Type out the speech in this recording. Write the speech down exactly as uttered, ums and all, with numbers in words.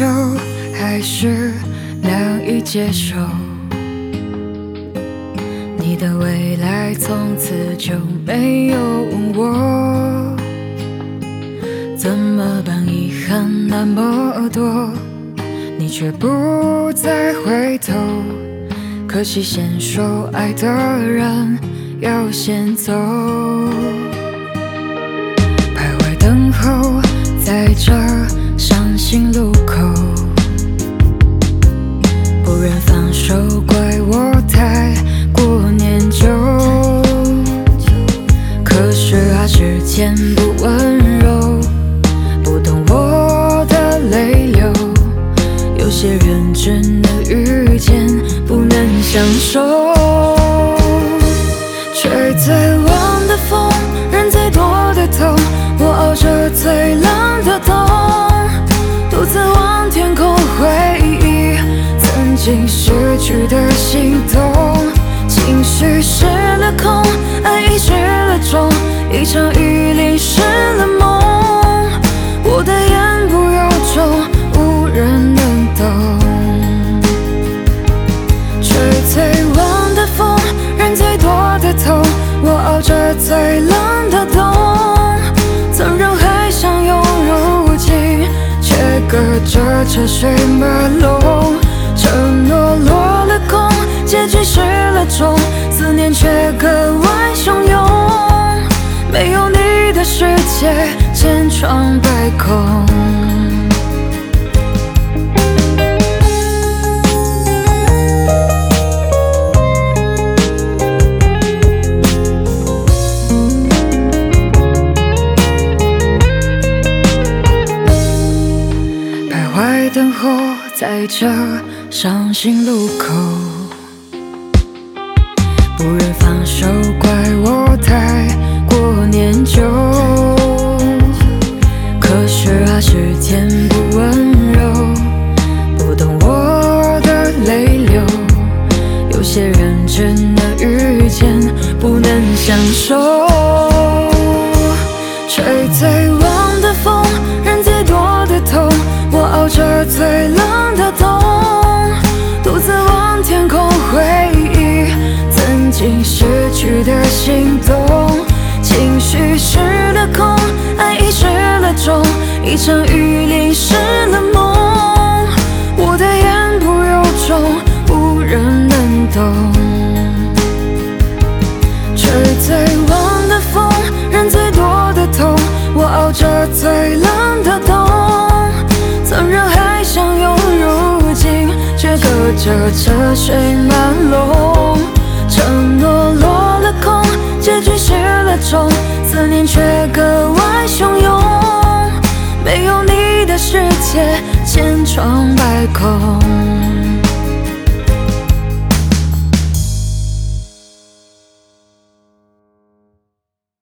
久，还是难以接受？你的未来从此就没有问我，怎么办？遗憾那么多，你却不再回头。可惜先说爱的人要先走，徘徊等候在这伤心路口，不忍放手，怪我太过念旧。可是啊，时间不温柔，不懂我的泪流。有些人只能遇见，不能相守。吹最晚的风，忍最多的痛，我熬着最冷的冬，独自望天空，回忆曾经失去的心动。情绪失了控，爱已失了踪，一场雨淋湿了梦。我的言不由衷，无人能懂。吹最晚的风，忍最多的痛，我熬着最冷的冬。曾让海相拥如今，却隔着车水马龙。承诺落了空，结局失了踪，思念却格外汹涌。没有你的世界，千疮百孔。徘徊等候在这伤心路口，不忍放手，怪我太过念旧。可是啊，时间不温柔，不懂我的泪流。有些人只能遇见，不能相守。吹最晚的风，忍最多的痛，我熬着最冷的冬。独自望天空，回忆曾经失去的心动。情绪失了控，爱已失了踪，一场雨淋湿了梦。我的言不由衷，无人能懂。吹最晚的风，忍最多的痛，我熬着最冷的冬。曾让海相拥如今，却隔着车水马龙。承诺落了空，结局失了踪，思念却格外汹涌。没有你的世界，千疮百孔。